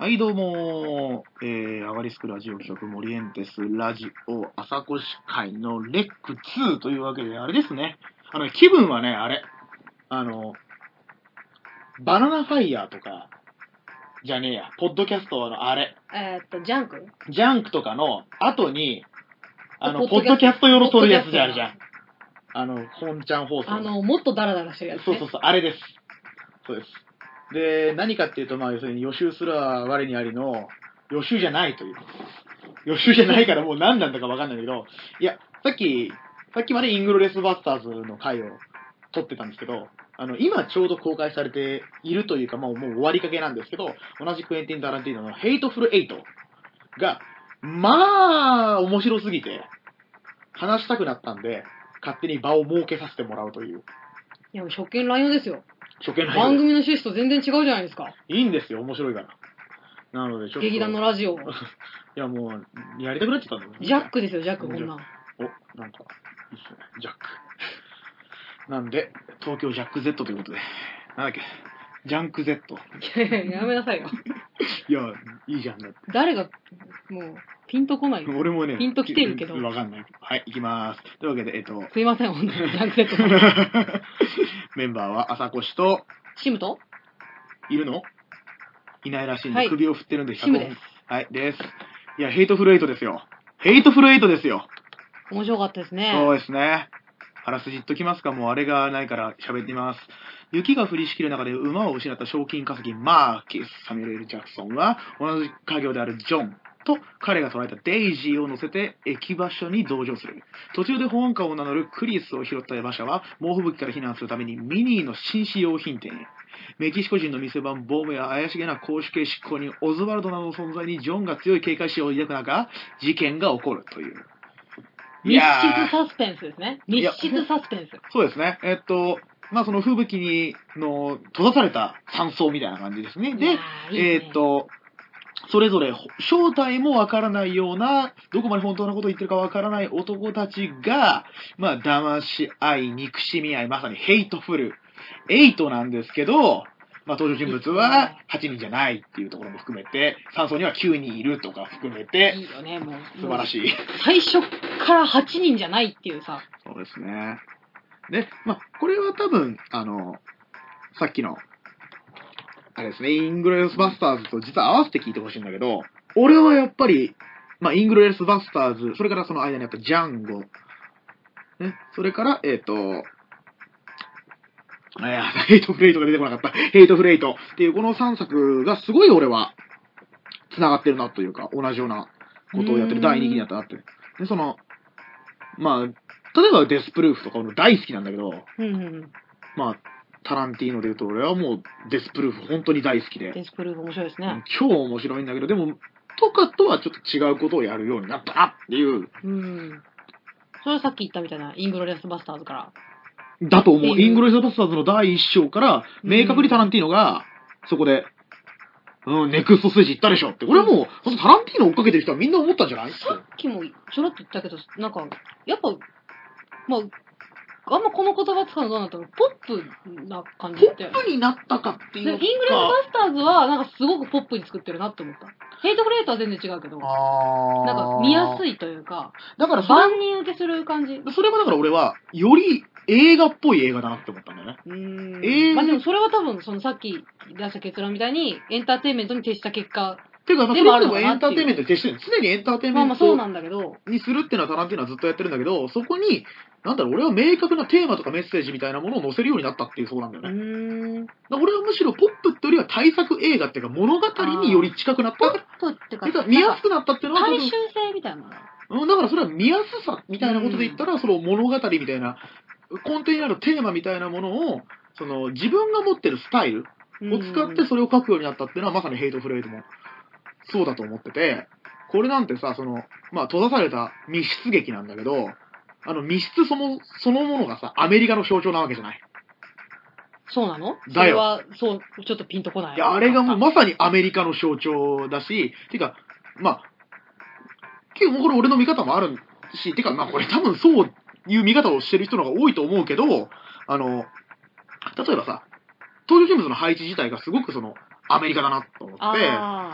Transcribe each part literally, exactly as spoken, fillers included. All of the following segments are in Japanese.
はい、どうもー、えー、アガリスクラジオ局モリエンテスラジオ朝越会のレックツーというわけで、あれですね。あの、気分はね、あれ、あの、バナナファイヤーとか、じゃねえや、ポッドキャストのあれ、 えーっと、ジャンクジャンクとかの後に、あの、ポポッドキャストッドキャスト用の撮るやつじゃあるじゃん。あの、本ちゃん放送。 あの、もっとダラダラしてるやつ、ね。 そうそうそう、あれです。そうです。で、何かっていうと、まあ、要するに予習すら我にありの、予習じゃないという。予習じゃないからもう何なんだか分かんないけど、いや、さっき、さっきまでイングロレスバスターズの回を撮ってたんですけど、あの、今ちょうど公開されているというか、もうもう終わりかけなんですけど、同じクエンティン・タランティーノのヘイトフル・エイトが、まあ、面白すぎて、話したくなったんで、勝手に場を設けさせてもらうという。 いや、初見乱用ですよ。 初見乱用です。 番組の趣旨と全然違うじゃないですか。 いいんですよ、面白いから。なので、ちょっと。 劇団のラジオ。 いや、もう、やりたくなっちゃったんだよね。 ジャックですよ、ジャック、こんなん。 お、なんか、いいっすね。ジャック。なんで、東京ジャック Z ということで。なんだっけ、ジャンク Z。 いやいや、やめなさいよ。 いや、いいじゃんだって。 誰が、もう、ピンとこない。 俺もね、 ピンと来てるけど。 わかんない。はい、行きまーす。というわけで、えっと。 すいません、ほんとに。ジャンク Z さん。 メンバーは朝越と、 シムといるのいないらしいんで、 はい、 首を振ってるんで、 シムです。 はい、です。いや、ヘイトフルエイトですよ。ヘイトフルエイトですよ。 面白かったですね。 そうですね。あらすじっときますか、もうあれがないから喋ってみます。雪が降りしきる中で馬を失った賞金稼ぎマーキス・サミュエル・ジャクソンは同じ家業であるジョンと彼が捉えたデイジーを乗せて駅場所に同乗する。途中で保安官を名乗るクリスを拾った馬車は猛吹雪から避難するためにミニーの紳士用品店へ。メキシコ人の店番ボムや怪しげな公主系執行人オズワルドなどの存在にジョンが強い警戒心を抱く中、事件が起こるという。 密室サスペンスですね。密室サスペンス。 そうですね。えっと、まあその吹雪にの閉ざされた山荘みたいな感じですね。で、いいねえー、っと、それぞれ正体もわからないような、どこまで本当のことを言ってるかわからない男たちが、まあ騙し合い、憎しみ合い、まさにヘイトフル、エイトなんですけど、まあ登場人物ははちにんじゃないっていうところも含めて、山荘にはきゅうにんいるとか含めて、 いいよね、もう。 素晴らしい。 最初からはちにんじゃないっていうさ。 そうですね。で、まあ、これは多分、あの、さっきの、あれですね、イングロレスバスターズと実は合わせて聞いてほしいんだけど、俺はやっぱり、まあ、イングロレスバスターズ、それからその間にあったジャンゴ、ね、それから、えっ、ー、と、いや、ヘイトフレイトが出てこなかった。ヘイトフレイトっていうこのさんさくがすごい俺は、繋がってるなというか、同じようなことをやってるだいにきになったなって。で、その、まあ、例えばデスプルーフとか俺大好きなんだけど、 うんうん、 まあ、タランティーノで言うと俺はもうデスプルーフ本当に大好きで。 デスプルーフ面白いですね。 超面白いんだけど、でも、とかとはちょっと違うことをやるようになったなっていう。 うん。それはさっき言ったみたいな、イングロレスバスターズから。 だと思う。イングロレスバスターズのだいいっ章から、明確にタランティーノが、そこで、うん、ネクストステージ行ったでしょって。これはもう、タランティーノ追っかけてる人はみんな思ったんじゃない？ さっきもちょろっと言ったけど、なんか、やっぱ、まあ、あんまこの言葉使うのどうなったの？ポップな感じって。 ポップになったかっていうか。 イングレスバスターズは、なんかすごくポップに作ってるなって思った。ヘイトフレートは全然違うけど、 あなんか見やすいというか、 だから万人受けする感じ。 それはだから俺は、より映画っぽい映画だなって思ったんだよね。 うーん。えー、まあでもそれは多分、そのさっき出した結論みたいに、エンターテインメントに徹した結果。 ていうか、それでもエンターテインメントに徹してる。常にエンターテインメントにするっていうのはタランティーノはずっとやってるんだけど、そこに、なんだろう、俺は明確なテーマとかメッセージみたいなものを載せるようになったっていうそうなんだよね。うーん。俺はむしろポップってよりは大作映画っていうか物語により近くなった。ポップってか、見やすくなったっていうのは。 大衆性みたいな。 うん、だからそれは見やすさみたいなことで言ったら、その物語みたいな、根底にあるテーマみたいなものを、その自分が持ってるスタイルを使ってそれを書くようになったっていうのはまさにヘイトフレイトもそうだと思ってて、これなんてさ、その、まあ閉ざされた密室劇なんだけど、あの密室その、そのものがさ、アメリカの象徴なわけじゃない。 そうなの？ だよ。 それは、そう、ちょっとピンとこない。 いや、あれがもうまさにアメリカの象徴だし、てか、まあ、結構これ俺の見方もあるし、てか、まあこれ多分そういう見方をしてる人の方が多いと思うけど、あの、例えばさ、登場人物の配置自体がすごくその、アメリカだなと思って、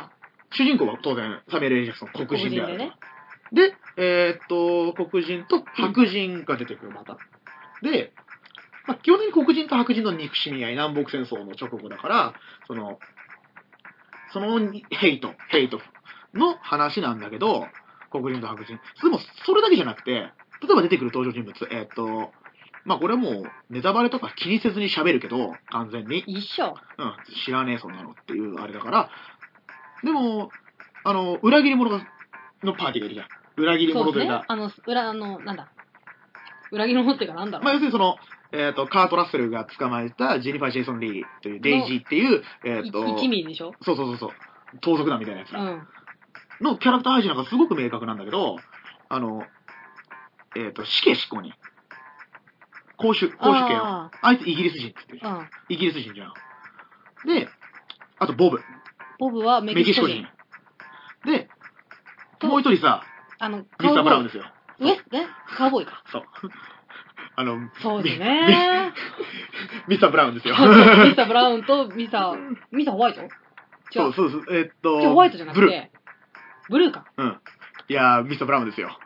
主人公は当然、サミュエル・エリジャクソン、黒人である。 黒人でね。 で、えーっと、黒人と白人が出てくる、また。で、まあ、基本的に黒人と白人の憎しみ合い、南北戦争の直後だから、その、そのヘイト、ヘイトの話なんだけど、黒人と白人。でも、それだけじゃなくて、例えば出てくる登場人物、えーっと、まあこれはもうネタバレとか気にせずに喋るけど、完全に。 一緒。 うん、知らねえそんなのっていうあれだから、でも、あの、裏切り者がのパーティーがいるじゃん。裏切りそうですね者というか。。 あの、裏、あの、なんだ。裏切り者っていうかなんだろう。 まあ要するにその、えっ、と、カート・ラッセルが捕まえたジェニファー・ジェイソン・リーというデイジーっていう、えっ、と、 い一味でしょ。 そうそうそうそう、盗賊団みたいなやつらうん。 のキャラクター配置なんかすごく明確なんだけど、あの、えっ、と、死刑執行に。公主、公主刑の。 ああいつイギリス人って言ってるじゃん。 うん。 イギリス人じゃん。で、あとボブ。 ボブはメキシコ人。 で、 ともう一人さ、 あの、 ミスター・ブラウンですよ。 ウエス、ね、カウボーイか。 そう。あの、 そうですね。 ミスター・ブラウンですよ。 ミスター・ブラウンとミスター、ミスター・ホワイト違う。 そうそうそう、えーっと、 じゃホワイトじゃなくブルー。 て、ブルーか。 うん。いやー、ミスター・ブラウンですよ。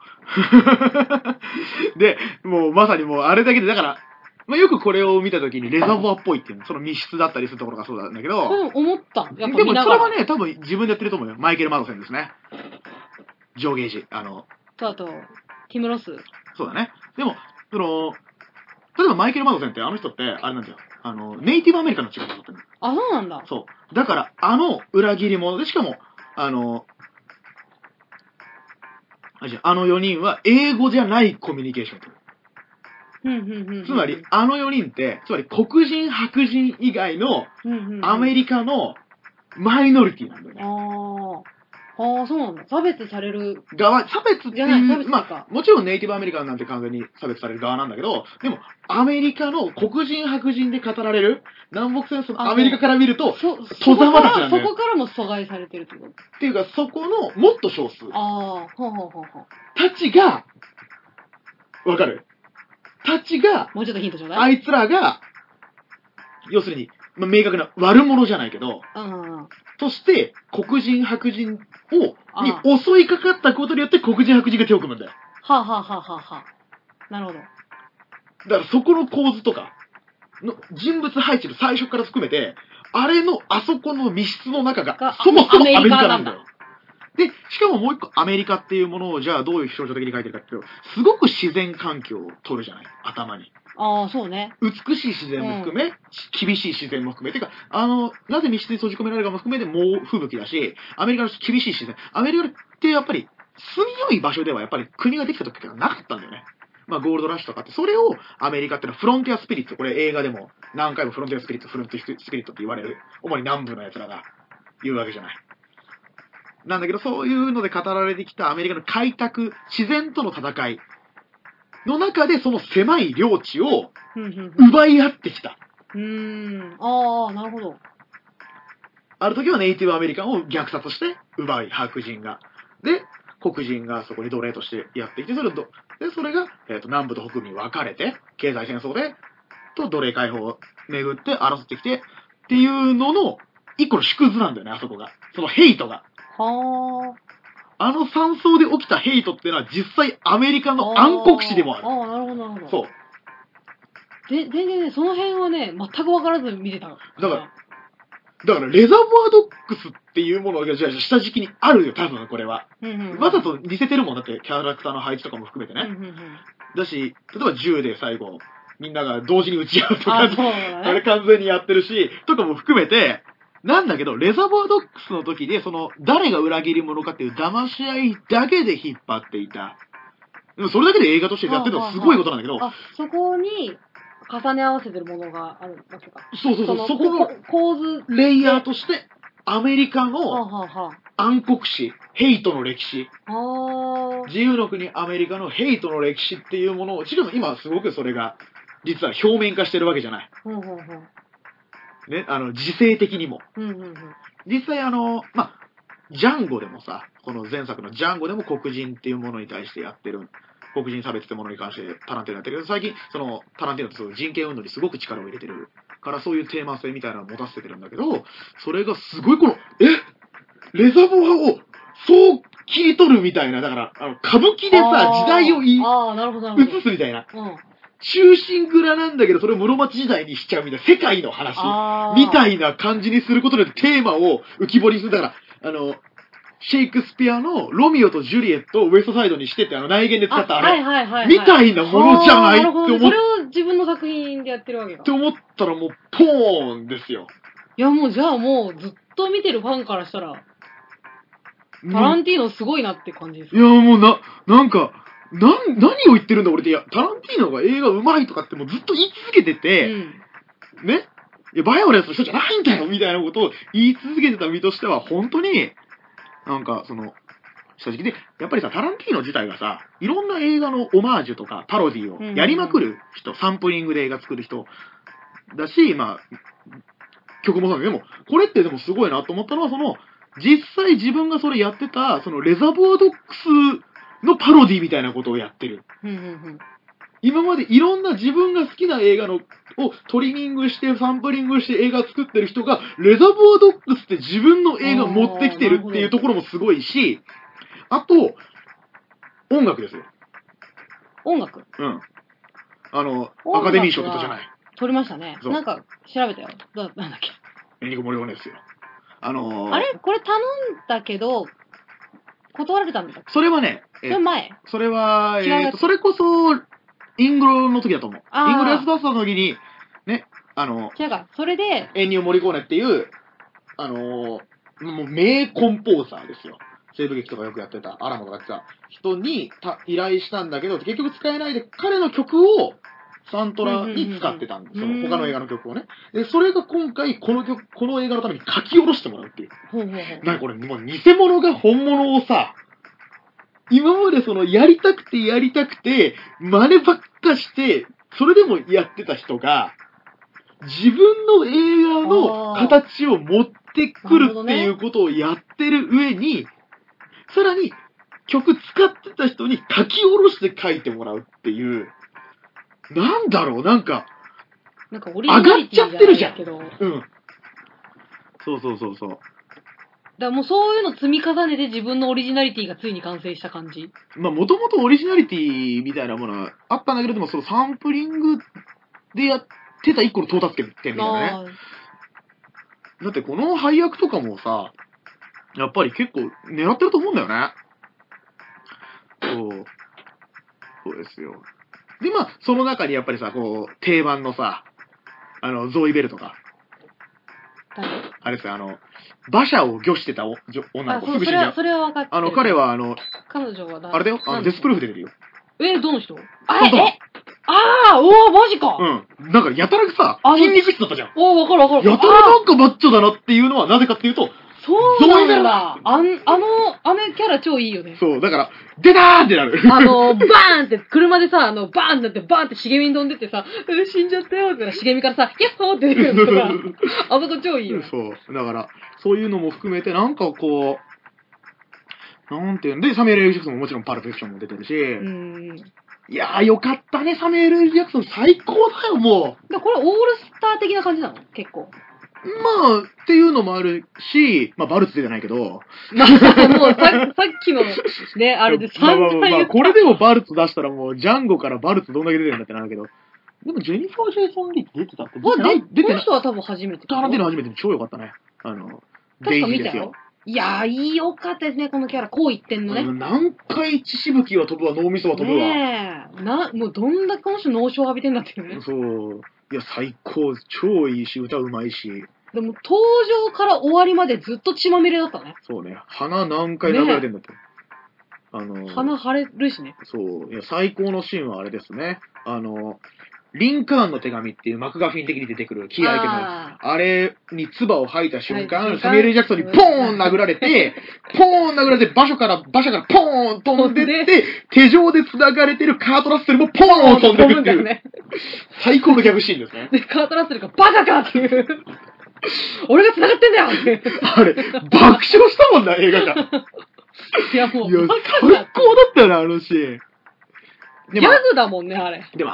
で、もうまさにもうあれだけで、だから、まあ、よくこれを見たときにレザボアっぽいっていうの、その密室だったりするところがそうなんだけど、 そう思った。やっぱでも見ながら。 それはね、多分自分でやってると思うよ。マイケル・マドセンですね。上ゲージ。あの、 と、あと、ティム・ロス。 そうだね。でも、その、例えばマイケル・マドセンってあの人って、あれなんだよ。あの、ネイティブアメリカンの違いだったの。 あ、そうなんだ。 そう。だから、あの裏切り者で、しかも、あの、あじゃああのよにんは英語じゃないコミュニケーションを取る。 うんうんうんうん。 つまり、あのよにんって、つまり黒人、白人以外のうんうんうん、 アメリカのマイノリティなんだよね。 ああ。ああ、そうなんだ。差別される。 側、差別ってじゃない差いう、ま別っていうかあ、もちろんネイティブアメリカンなんて完全に差別される側なんだけど、でも、アメリカの黒人、白人で語られる、南北戦争のアメリカから見ると、 そ、 戸ざまだちなんだよ。 そこからも阻害されてるってことっていうか、そこのもっと少数ああ、ほうほうほうほう。 たちが、わかるたちが、 もうちょっとヒントちょうだい。 あいつらが、要するに、まあ、明確な悪者じゃないけど、 うんうんうん。 として、黒人、白人を、 あに襲いかかったことによって黒人、白人が手を組むんだよ。 はあ、はあはあはあはあ、なるほど。 だからそこの構図とか、の人物配置の最初から含めて、あれのあそこの密室の中がが、 そもそもアメリカなんだアメよ。で、しかももう一個アメリカっていうものをじゃあどういう象徴的に書いてるかっていうと、すごく自然環境を取るじゃない、頭に。 ああ、そうね。 美しい自然も含め、厳しい自然も含め、てか、あの、なぜ密室に閉じ込められるかも含めて猛吹雪だし、アメリカの厳しい自然。アメリカってやっぱり、住みよい場所ではやっぱり国ができた時ってのはなかったんだよね。まあ、ゴールドラッシュとかって、それをアメリカってのはフロンティアスピリット、これ映画でも何回もフロンティアスピリット、フロンティアスピリットって言われる、主に南部の奴らが言うわけじゃない。なんだけど、そういうので語られてきたアメリカの開拓、自然との戦いの中で、その狭い領地をうんうんうん。 奪い合ってきた。 うーん。ああ、なるほど。 ある時はネイティブアメリカンを虐殺して奪い、白人が。で、黒人がそこに奴隷としてやってきて、それをどで、それが、えーと、南部と北部に分かれて、経済戦争で、と奴隷解放を巡って争ってきて、っていうのの、一個の縮図なんだよね、あそこが。そのヘイトが。 はあの山荘で起きたヘイトっていうのは実際アメリカあ。 の暗黒史でもある。 ああ、なるほど、なるほど。 そう。 で、全然ね、その辺はね、全く分からず見てた。だだから、だから、レザーボアドックスっていうものが、じゃあ、下敷きにあるよ、多分、これは。 うんうんうん、 わざと似せてるもんだって、キャラクターの配置とかも含めてね。 うんうんうん、 だし、例えば銃で最後、みんなが同時に撃ち合うとか、 あ、そうだね、 あれ完全にやってるし、とかも含めて、なんだけど、レザーボアドックスの時で、その、誰が裏切り者かっていう騙し合いだけで引っ張っていた。でも、それだけで映画としてやってるのはすごいことなんだけど、 あ、そこに、重ね合わせてるものがあるわけか。 そうそうそう、そそこの構図、 レイヤーとして、アメリカはあ、 のはあは暗黒史、ヘイトの歴史、 あ、あ自由の国アメリカのヘイトの歴史っていうものを、しかも今すごくそれが、実は表面化してるわけじゃない。 ー、うんうんうん。 ね、あの、時勢的にも。 うんうんうん。 実際あの、まあ、ジャンゴでもさ、この前作のジャンゴでも黒人っていうものに対してやってる、黒人差別ってものに関してタランティーノやってるけど、最近、その、タランティーノってそういう人権運動にすごく力を入れてるから、そういうテーマ性みたいなのを持たせてるんだけど、それがすごいこの、えレザボアをそう切り取るみたいな、だから、あの、歌舞伎でさ、時代をいああ、なるほど、なるほど。 映すみたいな。 うん。 中心蔵なんだけど、それを室町時代にしちゃうみたいな、世界の話みたいな感じにすることでテーマを浮き彫りにする。だから、あの、シェイクスピアのロミオとジュリエットをウエストサイドにしてってあの内言で使ったあれ、 はいはいはいはい、 みたいなものじゃないって思っそれを自分の作品でやってるわけだ。 って思ったらもうポーンですよ。 いやもうじゃあもうずっと見てるファンからしたら、タランティーノすごいなって感じです。 いやもうな、なんか、な、何を言ってるんだ俺って、いや、タランティーノが映画上手いとかってもうずっと言い続けてて、うん、ね、いや、バイオレンスの人じゃないんだよみたいなことを言い続けてた身としては、本当に、なんか、その、正直で、やっぱりさ、タランティーノ自体がさ、いろんな映画のオマージュとかパロディをやりまくる人、うんうんうん、サンプリングで映画作る人だし、まあ、曲もそうだけど、でも、これってでもすごいなと思ったのは、その、実際自分がそれやってた、そのレザボアドックスのパロディみたいなことをやってる。 うんうんうん、 今までいろんな自分が好きな映画のをトリミングして、サンプリングして映画作ってる人が、レザボアドックスって自分の映画持ってきてるっていうところもすごいし、あと、音楽ですよ。 音楽？ うん。あの、アカデミー賞とかじゃない。 撮りましたね。なんか調べたよ。どうなんだっけ。 エニコモリゴネですよ。あのー、 あれこれ頼んだけど、断られたんだっけ？ それはね、 えー、それ前それは、えーと、それこそ、イングロの時だと思う。イングロ安田さんの時に、ね、あの、 違うか、それで、 エンニオ・モリコーネっていう、あのー、もう名コンポーザーですよ。西部劇とかよくやってた、アラモとかやってた人にた依頼したんだけど、結局使えないで、彼の曲をサントラに使ってたんですよ。他の映画の曲をね。で、それが今回、この曲、この映画のために書き下ろしてもらうっていう。なんかこれ、もう偽物が本物をさ、今までそのやりたくてやりたくて、真似ばっかして、それでもやってた人が、自分の映画の形を持ってくるっていうことをやってる上に、さらに曲使ってた人に書き下ろして書いてもらうっていう、なんだろう、なんか、 なんかオリジナリティ上がっちゃってるじゃん。 けど。 うん。そうそうそうそう。 だからもうそういうの積み重ねて自分のオリジナリティがついに完成した感じ。 まあもともとオリジナリティみたいなものはあったんだけれども、そのサンプリングでやってた一個の到達点みたいなね。だってこの配役とかもさ、やっぱり結構狙ってると思うんだよね。そう。そうですよ。で、まあ、その中にやっぱりさ、こう、定番のさ、あの、ゾーイベルとか。あれですよ、あの、馬車を御してたお女の子、すぐ死んじゃう。 それは分かってる。 あの、彼はあの、 彼女はあれだよ、あの、デスプルーフで出てるよ。 え、どの人？あ、えああ、おー、マジか。 うん。なんか、やたらさ、筋肉質だったじゃん。 おー、わかるわかる。 やたらなんかマッチョだなっていうのはなぜかっていうと、 そうなんだ。あん、あの、あのキャラ超いいよね。 そう、だから、出たーってなる。 あの、バーンって、車でさ、あの、バーンってなって、バーンって茂みに飛んでってさ、死んじゃったよって茂みからさ、ヤッホーって出てくるのとか、あそこ超いいよ。 そう。だから、そういうのも含めて、なんかこう、なんていうんで、サミュエル・エル・ジャクソンももちろんパルフェクションも出てるし、うん。いやーよかったね、サミュエル・エル・ジャクソン最高だよ、もう。 これオールスター的な感じなの結構。 まあ、っていうのもあるし、まあ、バルツじゃないけど。 まあ、もうさ、さっきの、ね、あれで散々言った。まあまあまあ、これでもバルツ出したらもう、ジャンゴからバルツどんだけ出てるんだってなるけど。でも、ジェニファー・ジェイソン・リーって出てたって出てない？出てない。この人は多分初めて。 タランティーノ初めてで超良かったね。あの、 確か見たよ。いやー、いいよかったですね、このキャラ。こう言ってんのね。 何回血しぶきは飛ぶわ、脳みそは飛ぶわ。 ねえ。な、もうどんだけこの人脳症浴びてんだっていうね。 そう。いや、最高。超いいし、歌うまいし。 でも、登場から終わりまでずっと血まみれだったね。 そうね。鼻何回流れてんだって。ね、あの、 鼻腫れるしね。 そう。いや、最高のシーンはあれですね。あの、リンカーンの手紙っていうマクガフィン的に出てくるキーアイテム。あ, あれに唾を吐いた瞬間、はい、サミュエル・ジャクソンにポーン殴られて、ポーン殴られて、馬車から、馬車からポーン飛んでって、手錠で繋がれてるカート・ラッセルもポーン飛んでくっていう。ね、最高のギャグシーンですね。 で、カート・ラッセルがバカかっていう。俺が繋がってんだよって。 あれ、爆笑したもんな、映画が。 いや、もう、 いや、最高だったよな、あのシーン。 ギャグだもんね、あれ。 でも、あの、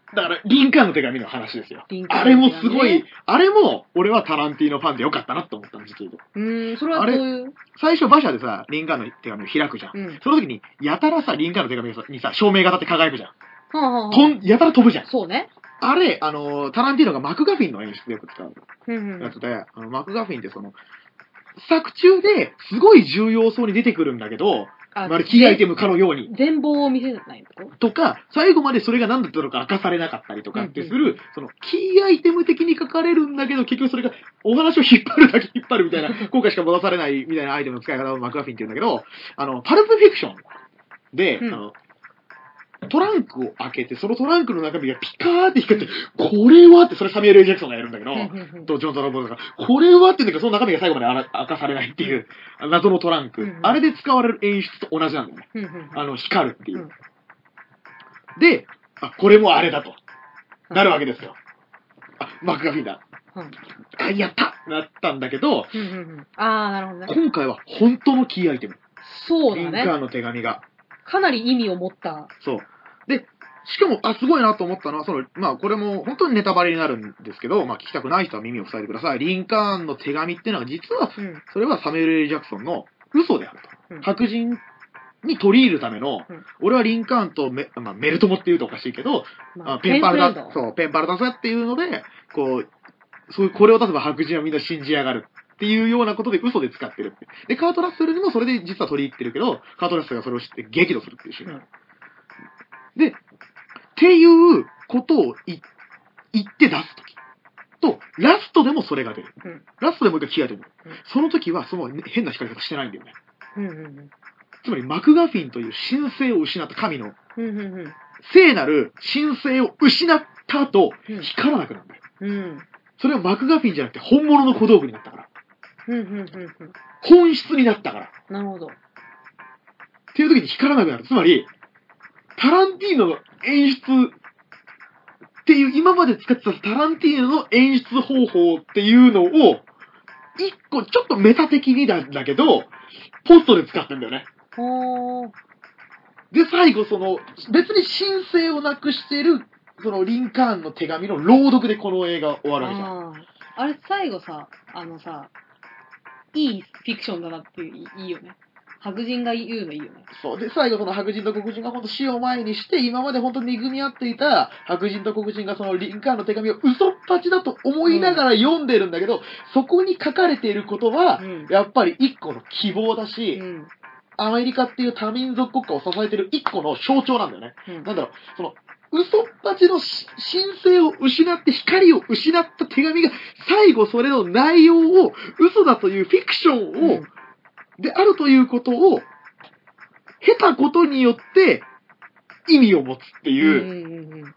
だから、リンカーンの手紙の話ですよ。 リンカーンあれもの手紙ねすごい、あれも、俺はタランティーノファンでよかったなって思ったんですけど。 うーん、それはどういう。 最初馬車でさ、リンカーンの手紙を開くじゃん。 うん。 その時に、やたらさ、リンカーンの手紙にさ、照明が当たって輝くじゃん。 はあ、はあはあ、 とん、やたら飛ぶじゃん。 そうね。 あれ、あの、タランティーノがマクガフィンの演出でよく使ううんうん。 やつで、あのマクガフィンってその、作中ですごい重要そうに出てくるんだけど、 あまるキーアイテムかのように。 全貌を見せないととか、最後までそれが何だったのか明かされなかったりとかってする、 うんその、キーアイテム的に書かれるんだけど、結局それがお話を引っ張るだけ引っ張るみたいな、効果しか戻されないみたいなアイテムの使い方をマクガフィンって言うんだけど、あの、パルプフィクションで、 うんあの、トランクを開けて、そのトランクの中身がピカーって光って、これはって、それサミュエル・エルジャクソンがやるんだけど、 うんうんうんと、ジョン・トラボルトが、これはって言うんだけど、その中身が最後まであら明かされないっていう、謎のトランク、 うんうんあれで使われる演出と同じなんだよね。 うんうんあの、光るっていう。 うんで、あ、これもあれだと、 うんなるわけですよ。あ、マクガフィンだ。 うんあ、やったなったんだけど、 うんうんうんああ、なるほどね。 今回は本当のキーアイテム。 そうだね。 リンカーンの手紙が。 かなり意味を持った。 そう。で、しかも、あ、すごいなと思ったのは、その、まあ、これも本当にネタバレになるんですけど、まあ、聞きたくない人は耳を塞いでください。リンカーンの手紙っていうのは、実は、 うん。 それはサミュエル・エル・ジャクソンの嘘であると。 うん白人に取り入るための、 うん俺はリンカーンとメ、まあ、メルトモって言うとおかしいけど、 まあペンパルだフレンド、 そう、ペンパルだぜっていうので、こう、そういう、これを出せば白人はみんな信じやがるっていうようなことで嘘で使ってるって。で、カートラッセルにもそれで実は取り入ってるけど、カートラッセルがそれを知って激怒するっていうシーンがある。で、っていうことをい言って出すときと、ラストでもそれが出る。 うんラストでもう一回気が出る。 うんその時はその変な光り方してないんだよね。 うんうんつまりマクガフィンという神聖を失った神のうんうんうん聖なる神聖を失った後、 うん光らなくなるんだよ。 うんそれはマクガフィンじゃなくて本物の小道具になったから。 うんうんうんうん本質になったから。 なるほど。 っていう時に光らなくなる。つまり、タランティーノの演出っていう、今まで使ってたタランティーノの演出方法っていうのを、一個ちょっとメタ的になんだけど、ポストで使ってんだよね。 ほー。 で、最後その、別に神聖をなくしてる、そのリンカーンの手紙の朗読でこの映画終わるわけじゃん。 あーあれ最後さ、あのさ、いいフィクションだなっていう、いいよね。白人が言うのいいよね。 そう。で、最後その白人と黒人が本当死を前にして、今まで本当に憎み合っていた白人と黒人がそのリンカーンの手紙を嘘っぱちだと思いながら読んでるんだけど、そこに書かれていることは、 うんやっぱり一個の希望だし、 うん。 アメリカっていう多民族国家を支えている一個の象徴なんだよね。 うんなんだろう、その、嘘っぱちのし神聖を失って光を失った手紙が最後それの内容を嘘だというフィクションを、 うんであるということを経たことによって意味を持つっていう、 うんうん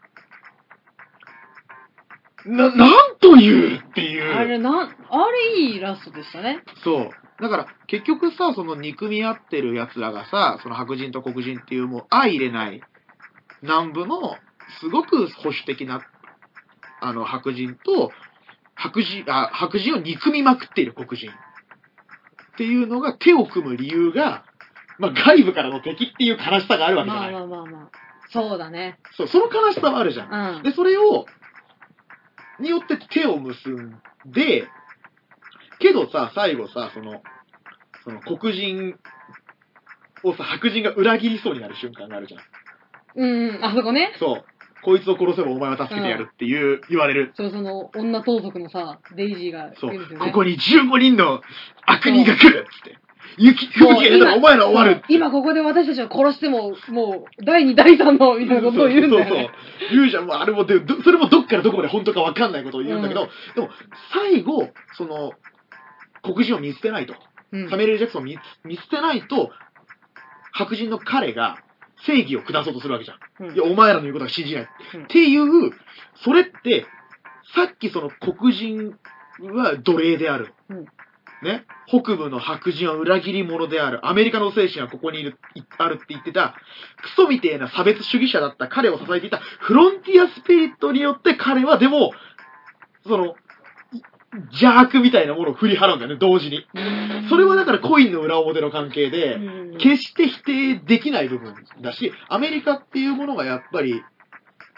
うんな、なんというっていう。 あれ、なん、あれいいラストでしたね。 そう。だから結局さ、その憎み合ってる奴らがさ、その白人と黒人っていうもう相入れない南部のすごく保守的なあの白人と白人、あ、白人を憎みまくっている黒人っていうのが手を組む理由が、まあ外部からの敵っていう悲しさがあるわけじゃまあない。 まあまあまあ。そうだね。 そう、その悲しさはあるじゃん。 うん。 で、それを、によって手を結んで、けどさ、最後さ、その、その黒人をさ、白人が裏切りそうになる瞬間があるじゃん。 うんうん、あそこね。 そう。こいつを殺せばお前は助けてやるっていう、言われる。 そう、その、女盗賊のさ、デイジーがそう言うんですよ。ね。 ここにじゅうごにんの悪人が来るっつって。雪、吹雪が出たらお前ら終わるって。 今ここで私たちを殺しても、もう、だいに、だいさんの、みたいなことを言うんだよね。 そうそうそう。言うじゃん。もうあれもで、どそれもどっからどこまで本当かわかんないことを言うんだけど、 うんでも、最後、その、黒人を見捨てないと。 うんサミュエル・ジャクソンを見見捨てないと、白人の彼が正義を下そうとするわけじゃん。 うんいや、お前らの言うことは信じない。 うんっていう、それって、さっきその黒人は奴隷である。 うんね。北部の白人は裏切り者である。アメリカの精神はここにいる、いあるって言ってた、クソみてえな差別主義者だった彼を支えていたフロンティアスピリットによって彼はでも、その、邪悪みたいなものを振り払うんだよね、同時に。それはだからコインの裏表の関係で、 うん決して否定できない部分だし、アメリカっていうものがやっぱり、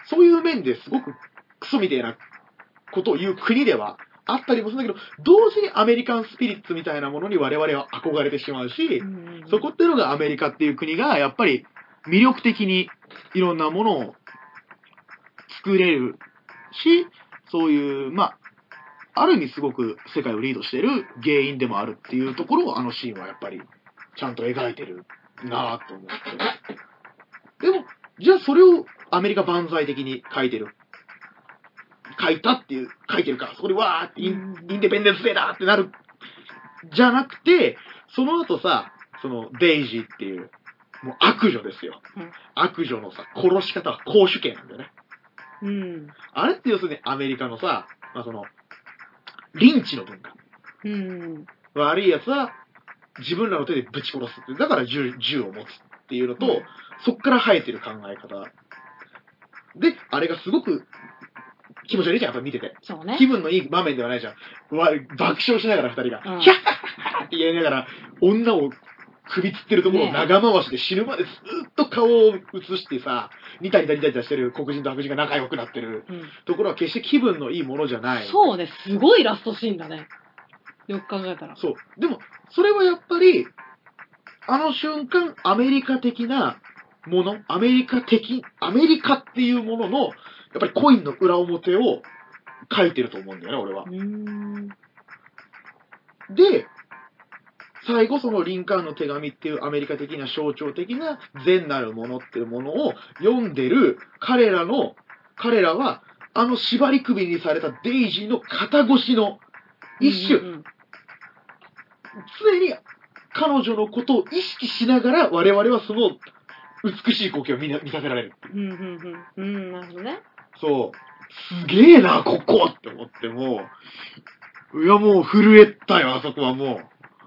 そういう面ですごくクソみたいなことを言う国ではあったりもするんだけど、同時にアメリカンスピリッツみたいなものに我々は憧れてしまうし、 うんうんうん、 そこっていうのがアメリカっていう国がやっぱり魅力的にいろんなものを作れるし、そういう、まあ、ある意味すごく世界をリードしている原因でもあるっていうところをあのシーンはやっぱりちゃんと描いてるなぁと思って。でも、じゃあそれをアメリカ万歳的に書いてる。書いたっていう、書いてるから、そこでわーってイン、インデペンデンスデーだってなる。じゃなくて、その後さ、そのデイジーっていう、もう悪女ですよ。 うん、 悪女のさ、殺し方は公主刑なんだよね。 うん。 あれって要するにアメリカのさ、まあその、リンチの文化。 うん。 悪い奴は自分らの手でぶち殺すって。だから銃、銃を持つっていうのと、うん、そっから生えてる考え方。で、あれがすごく気持ち悪いじゃん、やっぱ見てて。 そうね。 気分のいい場面ではないじゃん。爆笑しながら二人が、 うん、 ヒャッハッハッって言いながら、女を首つってるところを長回しで死ぬまでずっと顔を映してさ、ニタニタニタニタしてる黒人と白人が仲良くなってる、うん、ところは決して気分のいいものじゃない。 そうね、すごいラストシーンだね。よく考えたら。 そう。でも、それはやっぱり、あの瞬間、アメリカ的なもの、アメリカ的、アメリカっていうものの、やっぱりコインの裏表を書いてると思うんだよね、俺は。 うーんで、最後そのリンカーンの手紙っていうアメリカ的な象徴的な善なるものっていうものを読んでる彼らの、彼らはあの縛り首にされたデイジーの肩越しの一種、うんうんうん、常に彼女のことを意識しながら我々はその美しい光景を見, 見させられる。 うんうんうん。うん、なるほどね。 そう。すげえな、ここって思っても、いやもう震えたよ、あそこはもう。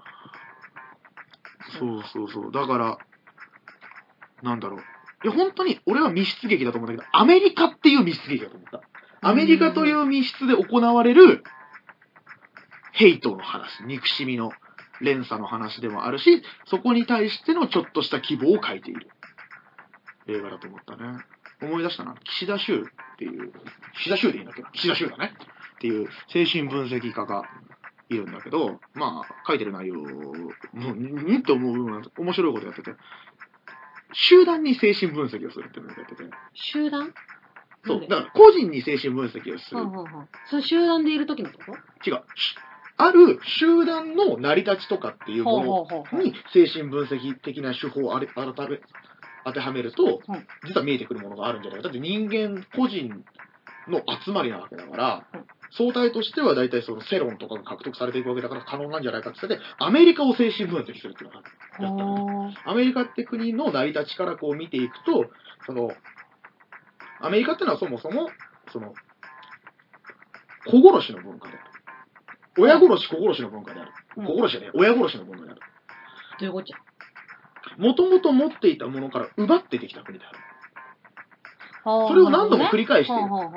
そうそうそう。だから、なんだろう。いや、本当に俺は密室劇だと思うんだけど、アメリカっていう密室劇だと思った。アメリカという密室で行われるヘイトの話、憎しみの連鎖の話でもあるし、そこに対してのちょっとした希望を書いている映画だと思ったね。思い出したな。岸田修っていう、岸田修でいいんだっけど、岸田修だね。っていう精神分析家がいるんだけど、まあ、書いてる内容、もう、んって思う部分は面白いことやってて、集団に精神分析をするっていうのをやってて。 集団そう。だから、個人に精神分析をする。 はあはあ、それ集団でいる時のこと違う。ある集団の成り立ちとかっていうものに精神分析的な手法をあれ改め当てはめると、実は見えてくるものがあるんじゃないか。だって人間個人の集まりなわけだから、相対としては大体その世論とかが獲得されていくわけだから可能なんじゃないかって言って、アメリカを精神分析するっていうのがやったの。アメリカって国の成り立ちからこう見ていくと、その、アメリカってのはそもそも、その、子殺しの文化である。親殺し、子殺しの文化である。子殺しじゃねえ、親殺しの文化である。 どういうことじゃ。 もともと持っていたものから奪ってできた国である。それを何度も繰り返している。も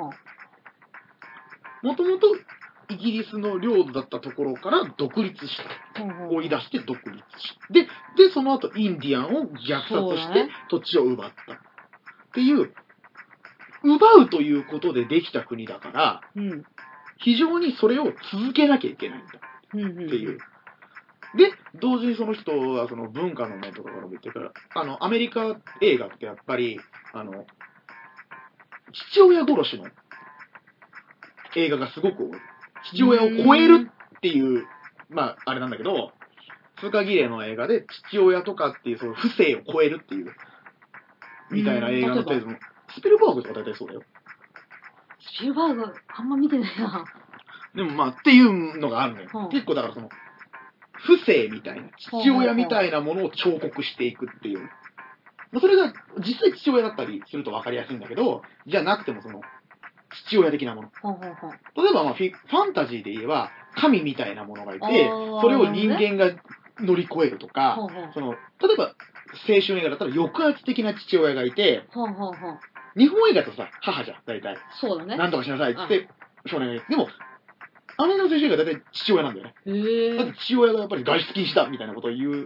ともとイギリスの領土だったところから独立した。追い出して独立した。で、で、その後インディアンを虐殺して土地を奪った。っていう、奪うということでできた国だから、うん、非常にそれを続けなきゃいけないんだ。っていう。で、同時にその人はその文化の面とかから見てから、あの、アメリカ映画ってやっぱり、あの、父親殺しの映画がすごく多い。父親を超えるっていう、まあ、あれなんだけど、通過儀礼の映画で父親とかっていうその不正を超えるっていう、みたいな映画の程度の、スピルバーグとか大体そうだよ。 スピルバーグ、あんま見てないな。 でもまあ、っていうのがあるのよ。うん、結構だからその、不正みたいな、父親みたいなものを彫刻していくっていう。それが実際父親だったりすると分かりやすいんだけど、じゃなくてもその、父親的なもの。例えば、まあ、フィ、ファンタジーで言えば、神みたいなものがいて、それを人間が乗り越えるとか、その、例えば、青春映画だったら抑圧的な父親がいて、日本映画とさ、母じゃん、大体。 そうだね。 なんとかしなさいって言って、少年が言う。でも、アメリカの青春映画は大体父親なんだよね。へだって父親がやっぱり外出禁止だみたいなことを言う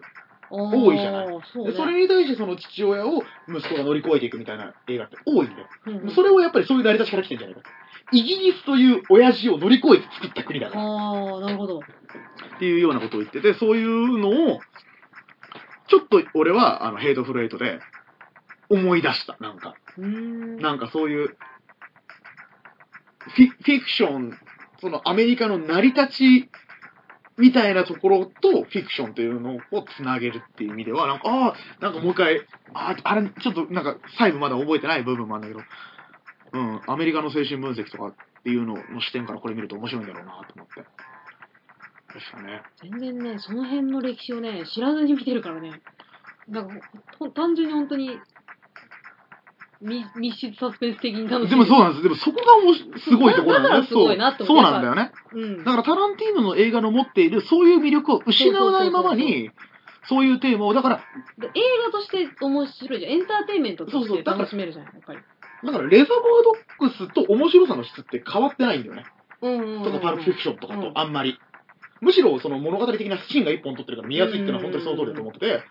多いじゃない。 そうね、 でそれに対してその父親を息子が乗り越えていくみたいな映画って多いんだよ。 うんうん、 それをやっぱりそういう成り立ちから来てんじゃないか。イギリスという親父を乗り越えて作った国だから。 ああ、なるほど。 っていうようなことを言ってて、そういうのを、ちょっと俺は、あの、ヘイトフルエイトで思い出した、なんか。 うーんなんかそういう、フィフィクション、そのアメリカの成り立ちみたいなところとフィクションというのをつなげるっていう意味では、なんか、ああ、なんかもう一回、ああ、あれ、ちょっとなんか細部まだ覚えてない部分もあるんだけど、うん、アメリカの精神分析とかっていうのの視点からこれ見ると面白いんだろうなと思って。でしたね。 全然ね、その辺の歴史をね、知らずに見てるからね。なんか、単純に本当に、密室サスペンス的に楽しい。 でもそうなんです。でもそこがもすごいところなんだよね。 だからすごいなって思そう。そうなんだよね。 うん。 だからタランティーノの映画の持っているそういう魅力を失わないままに、そういうテーマを、だから、 映画として面白いじゃん。エンターテインメントとして楽しめるじゃん、やっぱり。 だからレザーバードックスと面白さの質って変わってないんだよね。 うんうんうん、 とかパルプフィクションとかとあんまり。むしろその物語的なシーンが一本撮ってるから見やすいっていうのは本当にその通りだと思ってて、で、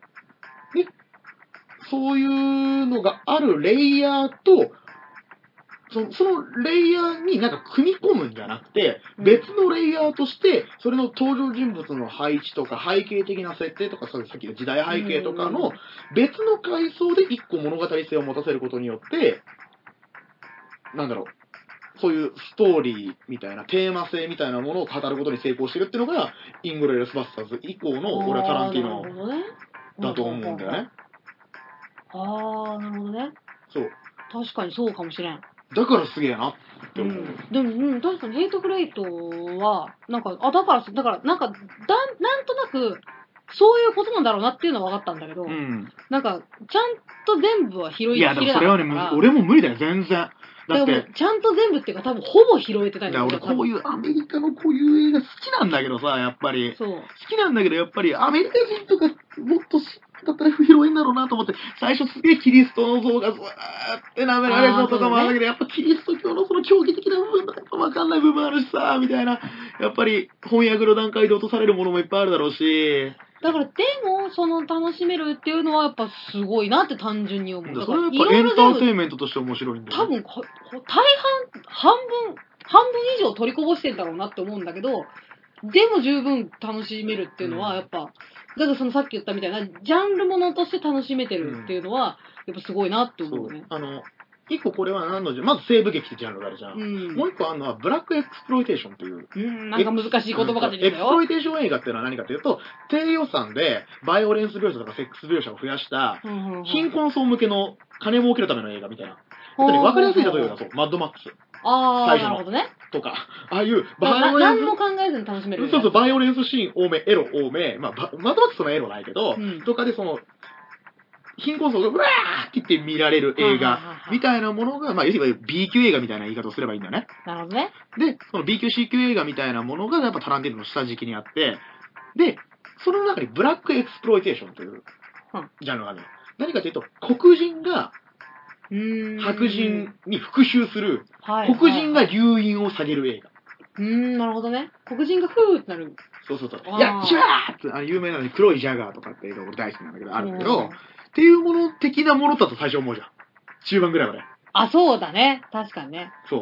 そういうのがあるレイヤーと、そのそのレイヤーになんか組み込むんじゃなくて、別のレイヤーとして、それの登場人物の配置とか背景的な設定とか、さっきの時代背景とかの別の階層で一個物語性を持たせることによって、なんだろう、そういうストーリーみたいな、テーマ性みたいなものを語ることに成功してるっていうのが、イングロレスバスターズ以降の、俺はタランティーノだと思うんだよね。 ああ、なるほどね。 そう。 確かにそうかもしれん。 だからすげえなって思う。 うん、でも、うん、確かにヘイトフレイトは、なんか、あ、だから、だから、なんか、だ、なんとなく、そういうことなんだろうなっていうのは分かったんだけど、うん、なんか、ちゃんと全部は拾いきれなかったから。いや、でもそれはね、 俺も無理だよ、全然。 だって、ちゃんと全部っていうか、多分ほぼ拾えてたんだよ。 俺、こういうアメリカのこういう映画好きなんだけどさ、やっぱり。 そう。 好きなんだけど、やっぱりアメリカ人とかもっとだったら広いんだろうなと思って、最初すげえキリストの像がずわーって舐められるのとかもあるんだけど、ね、やっぱキリスト教のその競技的な部分とかやっぱわかんない部分あるしさ、みたいな。やっぱり翻訳の段階で落とされるものもいっぱいあるだろうし。 だから、でも、その、楽しめるっていうのは、やっぱ、すごいなって単純に思う。 だからそれはやっぱエンターテインメントとして面白いんだよ、 ね。多分、大半、半分、半分以上取りこぼしてんだろうなって思うんだけど、でも十分楽しめるっていうのは、やっぱ、だからそのさっき言ったみたいな、ジャンルものとして楽しめてるっていうのは、やっぱすごいなって思うね。 あの、一個これは何のジャンル、まず西部劇ってジャンルがあるじゃん。うん、もう一個あるのは、ブラックエクスプロイテーションっていう。 うん、なんか難しい言葉が出てきたよ。 エクスプロイテーション映画っていうのは何かというと、低予算でバイオレンス描写とかセックス描写を増やした、貧困層向けの金儲けるための映画みたいな。本当に分かりやすい例えだそう、マッドマックス。 ああ、なるほどね。 とか、ああいうバイオレンス。何も考えずに楽しめる。 そうそう、バイオレンスシーン多め、エロ多め、まあ、マッドマックスのエロないけど、うん、とかでその、貧困層がうわーって言って見られる映画みたいなものが、まあ、いわゆる B 級映画みたいな言い方をすればいいんだよね。 なるほどね。 で、その B 級 C 級映画みたいなものがやっぱタランティーノの下敷きにあって、で、その中にブラックエクスプロイテーションというジャンルがあるの。何かというと、黒人が白人に復讐する、黒人が留飲を下げる映画。 うーん、なるほどね。黒人がフーってなる。 そうそうそう。やっちゃーって、あの有名なのに黒いジャガーとかって映画俺大好きなんだけど、あるんだけど、っていうもの的なものだと最初思うじゃん。中盤ぐらいまで。 あ、そうだね。確かにね。 そう。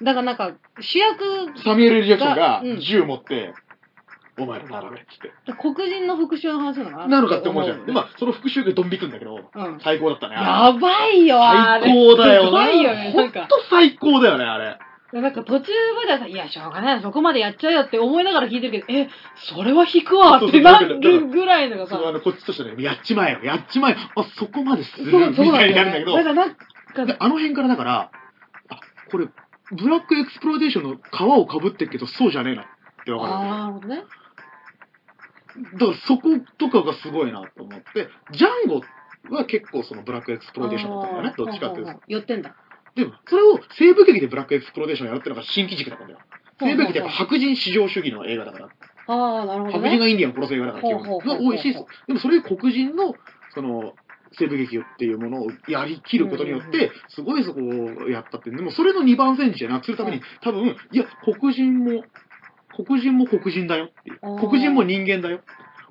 だからなんか、主役サミュエル・ジャクソンが銃持って、うん、お前ら並べっつって。 黒人の復讐の話なのかななのかって思うじゃん。で、まあ、その復讐がドン引くんだけど、うん、最高だったね。 やばいよ、あれ。 最高だよね。 やばいよね、なんか。 ほんと最高だよね、あれ。 なんか途中まではさ、いや、しょうがない、そこまでやっちゃうよって思いながら聞いてるけど、え、それは引くわってなるぐらいのがさ。 そう、あの、こっちとしてね、やっちまえよ、やっちまえよ、あ、そこまでするみたいになるんだけど、だからなんかあの辺からだから、あ、これ、ブラックエクスプローテーションの皮をかぶってるけど、そうじゃねえなってわかる。 ああ、なるほどね。 だからそことかがすごいなと思って、ジャンゴは結構そのブラックエクスプローテーションだったんだよね、どっちかっていうと。 寄ってんだ。 でも、それを西部劇でブラックエクスプローテーションやるっていうのが新機軸だったんだよ。西部劇ってやっぱ白人至上主義の映画だから。 ああ、なるほど、ね。 白人がインディアンを殺す映画だから基本。が多いし、でもそれ黒人の、その、西部劇っていうものをやりきることによって、すごいそこをやったって。でもそれのにばん戦時じゃなくするために、多分、いや、黒人も、黒人も黒人だよっていう。黒人も人間だよ。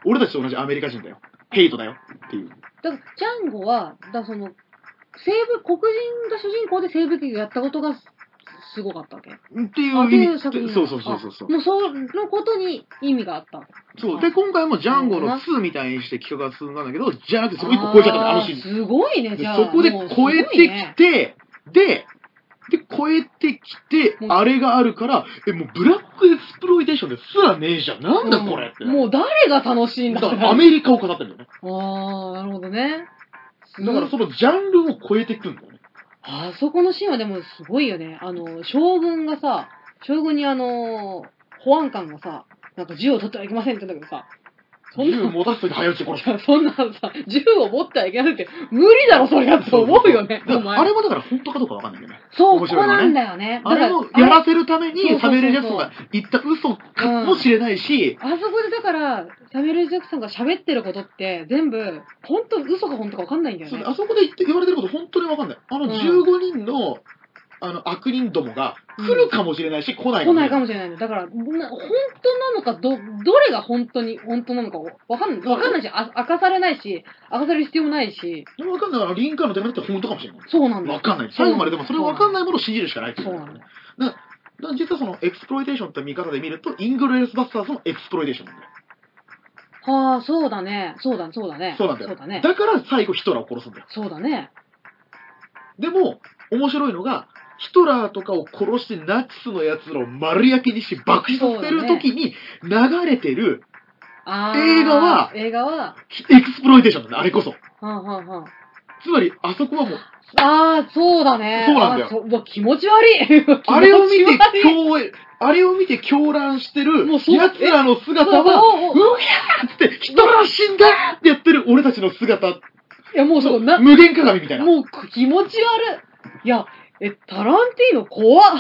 俺たちと同じアメリカ人だよ。ヘイトだよ。っていう。 だから、ジャンゴは、だからその、西部、黒人が主人公で西部劇をやったことがすごかったわけ。 っていうあ、ってい意味う作品なのそうそうそうそうそうあもうそのことに意味があったわけ。 そう。で、今回もジャンゴのなるほどなツーみたいにして企画が進んだんだけど、じゃなくてそこ一個超えちゃったの、あのシーン。 すごいね、 でじゃあ。 そこでもうす超えごいねてきて、で、で、超えてきて、 もうあれがあるから、え、もうブラックエスプロイテーションですらねえじゃん。なんだこれって。 もう誰が楽しいんだだからアメリカを語ってるんだよね。 ああ、なるほどね。 だからそのジャンルを超えていくんだよね。 あそこのシーンはでもすごいよね。あの、将軍がさ、将軍にあの、保安官がさ、なんか銃を取ってはいけませんって言うんだけどさ、そんな銃持たせといて早打ち殺す。 そんなさ、銃を持ってはいけないって、無理だろ、それやって思うよね。 だお前からあれもだから本当かどうかわかんないけどね。 そう、こ面白いのねこなんだよね。 あれもやらせるためにサメル・ジャクソンが言った嘘かもしれないし、 あそこでだから、サミュエル・ジャクソンが喋ってることって、全部、本当嘘か本当か分かんないんだよね。 そうあそこで言って言われてること本当にわかんない。あのじゅうごにんの、あの悪人どもが来るかもしれないし、来ない来ないかももしれないんだ。だから、な本当なのか、ど、どれが本当に、本当なのか分かんない。分かんないし、あ明かされないし、明かされる必要もないし。 でもわかんないから、リンカーンの手前だって本当かもしれない。 そうなんだ。 わかんない。最後まででもそれわかんないものを信じるしかないっていう。 そうなんだ。 だだから実はそのエクスプロイテーションって見方で見ると、イングルエスバスターズのエクスプロイテーションなんだよ。 はあ、そうだね。そうだ、そうだね。 そうなんだよ。 そうだね。 だから最後ヒトラーを殺すんだよ。 そうだね。 でも、面白いのが、ヒトラーとかを殺してナチスの奴らを丸焼きにし爆死させるときに流れてるあ映画は映画は、 エクスプロイテーションなんだ、あれこそ。 はあ、はあはあ、 つまり、あそこはもう、 ああ、そうだね。 そうなんだよあーそ気持ち悪い。 あれを見て気持ち悪い狂、あれを見て狂乱してるもうそう奴らの姿は、うえそうわーっつって、ヒトラー死んだーってやってる俺たちの姿、 いや、もうそう、な、 無限鏡みたいな。 もう気持ち悪い。いや、え、タランティーノ怖っ。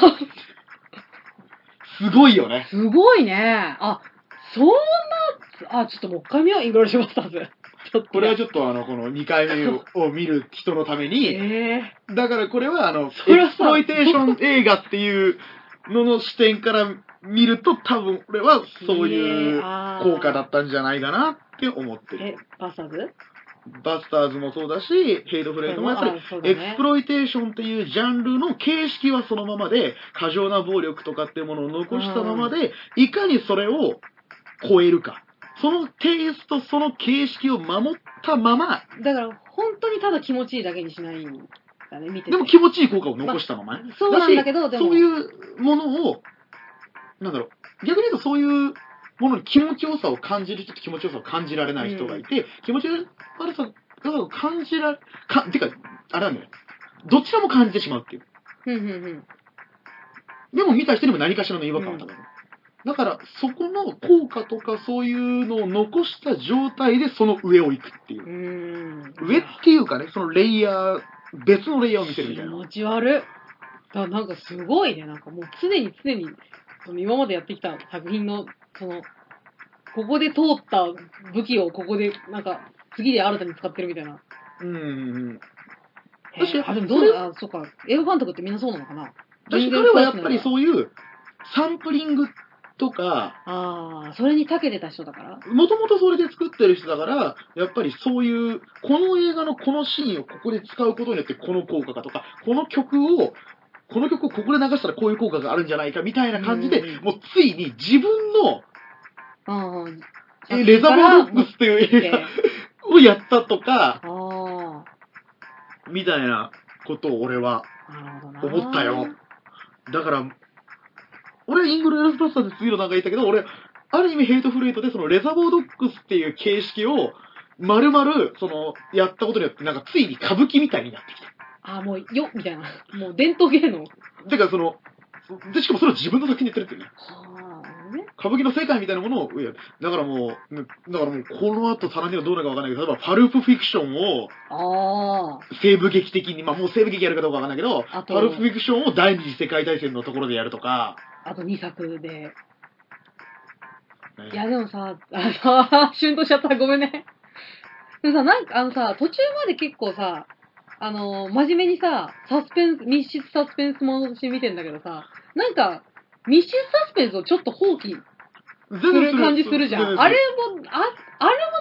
すごいよね。 すごいね。あ、そんな、あ、ちょっともう一回見よう、イングリッシュバスターズ。ちょっと。 これはちょっとあの、このにかいめを見る人のために、 えだからこれはあの、 それはさエクスプロイテーション映画っていうのの視点から見ると、多分俺はそういう効果だったんじゃないかなって思ってー、える。、 バスターズバスターズもそうだし、ヘイトフレイトもやっぱりあそうだねエクスプロイテーションっていうジャンルの形式はそのままで、過剰な暴力とかっていうものを残したままで、いかにそれを超えるか。そのテイスト、その形式を守ったまま、 だから、本当にただ気持ちいいだけにしないんだね、見てて。 でも気持ちいい効果を残したままね。 まあそうなんだけどしでもそういうものを、なんだろう、逆に言うとそういうものに気持ちよさを感じる人と気持ちよさを感じられない人がいて、気持ち悪さを感じられ、か、てか、あれなんだよ。どちらも感じてしまうっていう。 うんうんうん。 でも見た人にも何かしらの違和感を与える。だから、そこの効果とかそういうのを残した状態でその上を行くっていう。 うーん。 上っていうかね、そのレイヤー、別のレイヤーを見せるみたいな。 気持ち悪い。だなんかすごいね。なんかもう常に常に、その今までやってきた作品の、その、ここで通った武器をここで、なんか、次で新たに使ってるみたいな。 うんうんうん。 へーあ、でもどうだ、あ、そっか。映画監督ってみんなそうなのかな私彼はやっぱりう。 そういうサンプリングとか、 ああ、それに長けてた人だから。 もともとそれで作ってる人だから、やっぱりそういう、この映画のこのシーンをここで使うことによってこの効果がとか、この曲を、この曲をここで流したらこういう効果があるんじゃないかみたいな感じで、 うんもうついに自分の、 うんうん。 えレザーボードックスっていう映画をやったとか、 あみたいなことを俺はあ、なるほどな。 思ったよ。だから、俺はイングルエスバスターズ次の段階言ったけど、俺、ある意味ヘイトフレートでそのレザーボードックスっていう形式を、丸々、その、やったことによって、なんかついに歌舞伎みたいになってきた。 ああ、もう、よ、みたいな。もう伝統芸能。 てか、その、で、しかもそれを自分の作品でやってるっていうね。 はあ、ね。 歌舞伎の世界みたいなものを、いや、だからもう、ねだからもう、この後、タランティーノどうなるかわかんないけど、例えば、パルプフィクションを、 ああ。 西部劇的に、まあもう西部劇やるかどうかわかんないけど、 あとパルプフィクションを第二次世界大戦のところでやるとか、 あとにさくで。 ねいや、でもさ、あの、シュンとしちゃった。ごめんね。でもさ、なんか、あのさ、途中まで結構さ、あの、真面目にさ、サスペンス、密室サスペンスものとして見てんだけどさ、なんか、密室サスペンスをちょっと放棄する感じするじゃん。あれも、あ、あれ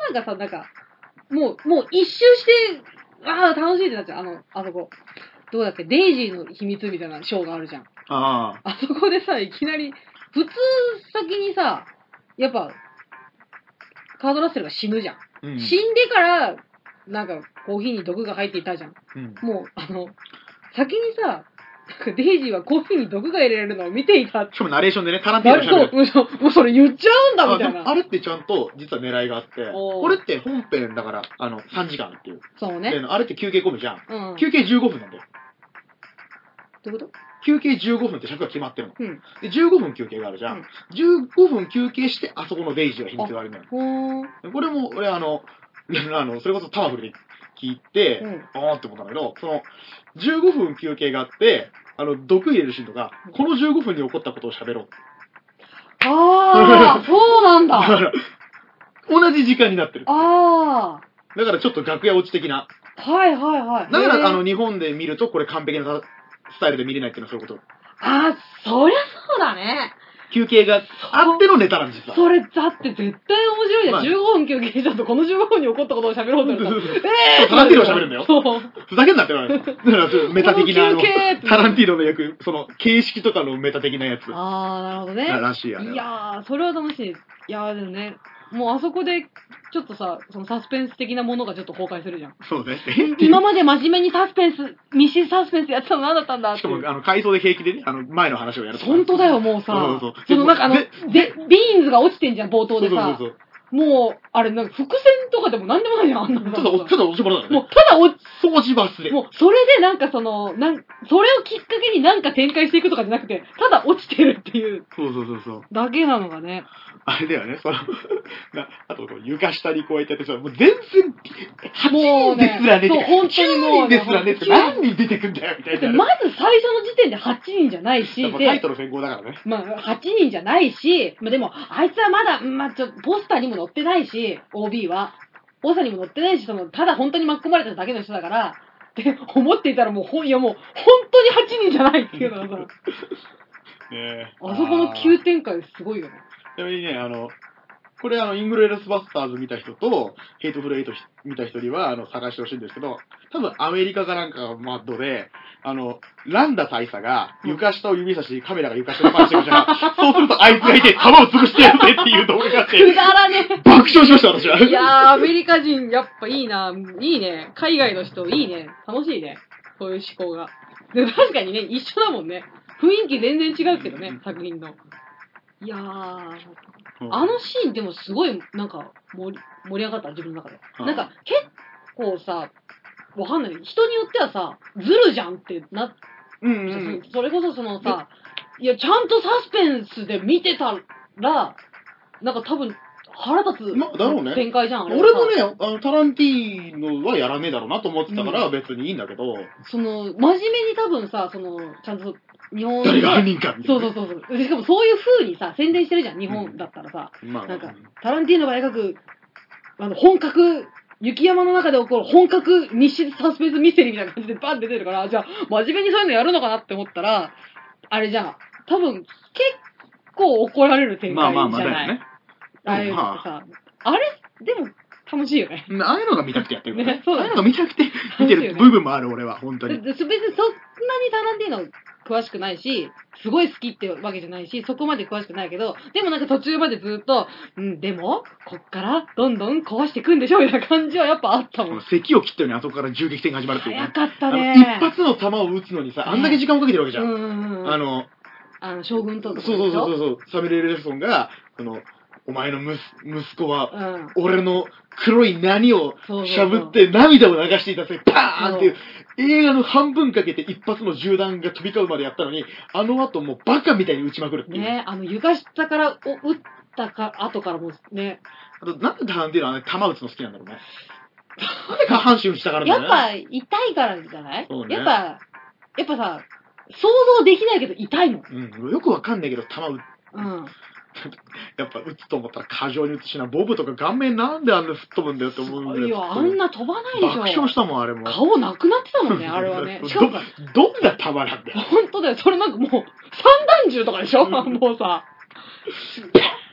なんかさ、なんか、もう、もう一周して、ああ、楽しいってなっちゃう。あの、あそこ。どうだっけ、デイジーの秘密みたいなショーがあるじゃん。 ああそこでさ、いきなり、普通先にさ、やっぱ、カードラッセルが死ぬじゃん。 うん、 死んでから、なんか、コーヒーに毒が入っていたじゃん。 うん、 もう、あの、先にさ、なんかデイジーはコーヒーに毒が入れられるのを見ていた。 しかもナレーションでね、タランティーノが喋る。 そう、もうそれ言っちゃうんだみたいな。 あ, あれってちゃんと実は狙いがあって、これって本編だから、あの、さんじかんっていう。 そうね。 あれって休憩込みじゃん。 うん、 休憩じゅうごふんなんだよ。 どういうこと？ 休憩じゅうごふんって尺が決まってるの。 うん、 で、じゅうごふん休憩があるじゃん。うん、じゅうごふん休憩して、あそこのデイジーが秘密があるのよ。これも、俺あの、あの、それこそタマフルで聞いて、うん、あーって思ったんだけど、その、じゅうごふん休憩があって、あの、毒入れるシーンとか、このじゅうごふんに起こったことを喋ろう。 ああ、そうなんだ。 だから、同じ時間になってる。 ああ。 だからちょっと楽屋落ち的な。 はいはいはい。 だから、あの、日本で見ると、これ完璧なスタイルで見れないっていうのはそういうこと。 ああ、そりゃそうだね。 休憩があってのネタなんですよ。 それだって絶対面白いじゃん。まあ、じゅうごふん休憩したとこのじゅうごふんに起こったことを喋ろうと思ったら。えぇー、 タランティーノが喋るんだよ。 そう。 ふざけんなって言われる。だからメタ的なあの、タランティーノの役、その形式とかのメタ的なやつ。 ああ、なるほどね。 らしいやね。 いやー、それは楽しい。いやーでもね、もうあそこで、ちょっとさ、そのサスペンス的なものがちょっと崩壊するじゃん。 そうね。 今まで真面目にサスペンス、密室サスペンスやってたの何だったんだって。 しかも、あの、回想で平気でね、あの、前の話をやるとか。 本当だよ、もうさ。 そうそうそう。 そのなんかあの、で、ビーンズが落ちてんじゃん、冒頭でさ。そうそうそう。もう、あれ、なんか伏線とかでもなんでもないじゃん、あんなの。 ただ、ただ落ち葉だよね。 もう、ただ落ち、 掃除忘れ。 もう、それでなんかその、なん、それをきっかけになんか展開していくとかじゃなくて、ただ落ちてるっていう。 そうそうそうそう。 だけなのがね。 あれだよね、その、なあと、床下にこうやってやってさ、もう全然、はちにんですらね、 そう、本当にもう、 ですらね、何人出てくんだよ、みたいな。 まず最初の時点ではちにんじゃないし、 タイトル先行だからね。 まあ、はちにんじゃないし、まあでも、あいつはまだ、まあちょっと、ポスターにも載ってないし、オービー は。ポスターにも載ってないし、その、ただ本当に巻き込まれただけの人だから、って思っていたらもう、ほん、いやもう、本当にはちにんじゃないっていうのがさ、ねえ。あそこの急展開すごいよね。 ちなみにね、あの、これあの、イングレールスバスターズ見た人と、ヘイトフルエイト見た人には、あの、探してほしいんですけど、多分アメリカかなんかがマッドで、あの、ランダ大佐が床下を指差し、カメラが床下にパンしてるじゃん。そうするとあいつがいて、弾を潰してやるぜっていう動画があって。 くだらね爆笑しました、私は。 いやー、アメリカ人、やっぱいいな。いいね。海外の人、いいね。楽しいね。そういう思考が。でも確かにね、一緒だもんね。雰囲気全然違うけどね、作品の。いやー、あのシーンでもすごい、なんか盛り、盛り上がった、自分の中で。なんか、結構さ、わかんない。人によってはさ、ずるじゃんってな、 うんうん、 それこそそのさ、いや、ちゃんとサスペンスで見てたら、なんか多分、腹立つ、 ま、だろうね、 展開じゃん。 俺もね、あの、タランティーノはやらねえだろうなと思ってたから別にいいんだけど。うん、 その、真面目に多分さ、その、ちゃんと、日本誰が犯人かみたいな。 そうそうそうそう。しかもそういう風にさ、宣伝してるじゃん、日本だったらさ。うん、まあ、なんか、タランティーノが描く、あの、本格、雪山の中で起こる本格密室サスペンスミステリーみたいな感じでバンって出てるから、じゃあ、真面目にそういうのやるのかなって思ったら、あれじゃん。多分、結構怒られる展開じゃない。まあまあまあだよね。ああいうのってさ、あれ、でも、楽しいよね。 ああいうのが見たくてやってるからね。 そうああいうのが見たくて見てる部分もある、俺は、本当に。 別にそんなにタランティーノ詳しくないし、すごい好きってわけじゃないし、そこまで詳しくないけど、でもなんか途中までずっと、うん、でも、こっからどんどん壊していくんでしょみたいな感じはやっぱあったもん。 咳を切ったようにあそこから銃撃戦が始まるっていう、ね。 早かったね。 一発の弾を撃つのにさ、あんだけ時間をかけてるわけじゃん。うんうんうん、 あの、あの、将軍との。 そうそうそうそう。サミュエル・エル・ジャクソンが、その、お前の息息子は、うん、俺の黒い何をしゃぶって涙を流していたせい、パーンっていう、映画の半分かけて一発の銃弾が飛び交うまでやったのに、あの後もうバカみたいに撃ちまくるっていう。 ね、あの床下から撃ったか後からもね。 あと、なんでタランティーノはね、弾撃つの好きなんだろうね。なんで下半身したからだよね。 やっぱ痛いからじゃない、ね、やっぱ、やっぱさ、想像できないけど痛いもん。 うん、よくわかんないけど弾撃つ。うん。やっぱ撃つと思ったら過剰に撃つしな、ボブとか顔面なんであんな吹っ飛ぶんだよって思うんだよ。 いや、あんな飛ばないでしょ。 爆笑したもん、あれも。 顔なくなってたもんね、あれはね。しかもど、どんな弾なんだよ。 ほんとだよ、それなんかもう、散弾銃とかでしょもうさ。